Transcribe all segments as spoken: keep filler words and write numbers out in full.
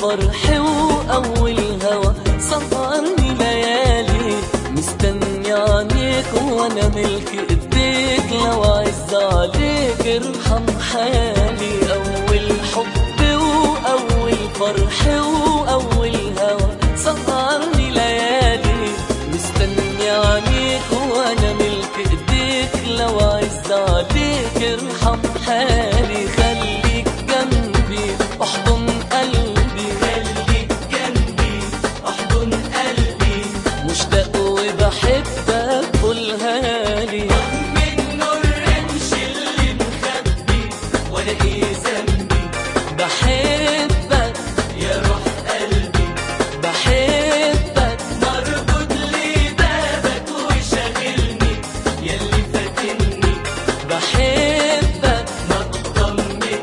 فرح وأول هوا سهرني ليالي، مستني عنيك وأنا ملك إيديك، لو عز عليك ارحم حالي. أول حب وأول فرح وأول هوا سهرني ليالي، مستني عنيك وأنا ملك إيديك، لو عز عليك ارحم حالي. خليك جنبي احضن قلبي، خليك جنبي احضن قلبي، مشتاق وبحبك قولها لي. من نور رمش اللي مخبي وانا ايه ذنبي، بحبك يا روح قلبي بحبك مربوط لبابك وشاغلني، ياللي فاتني بحبك ما تطمني.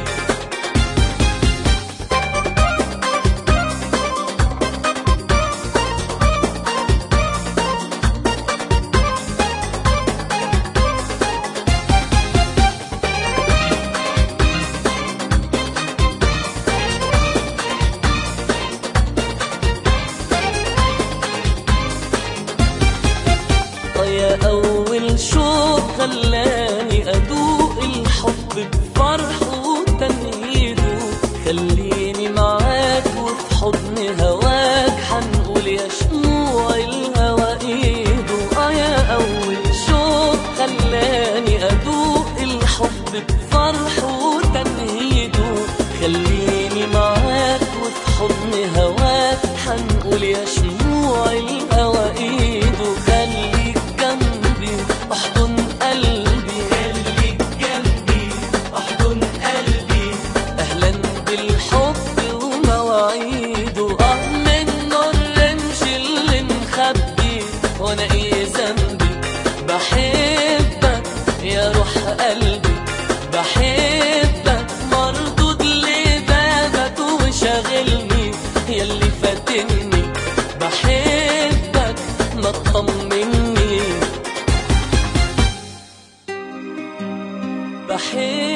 يا أول شوق خلاني أدوق الحب بفرحه وتنهيده، خليني معاك وفي حضن هواك حنقول يا شموع الهوى إيده. آه يا أول شوق خلاني أدوق الحب بفرحه وتنهيده، خليني معاك وفي حضن هواك حنقول يا شموع الهوى إيده. خليك جنبي احضن قلبي، خليك جنبي احضن قلبي، اهلا بالحب ومواعيده. اه من نور رمش اللي مخبي وانا ايه ذنبي، بحبك يا روح قلبي بحبك مردود لبابك وشاغلني، ياللي فاتني بحبك ما تطمني. بحبك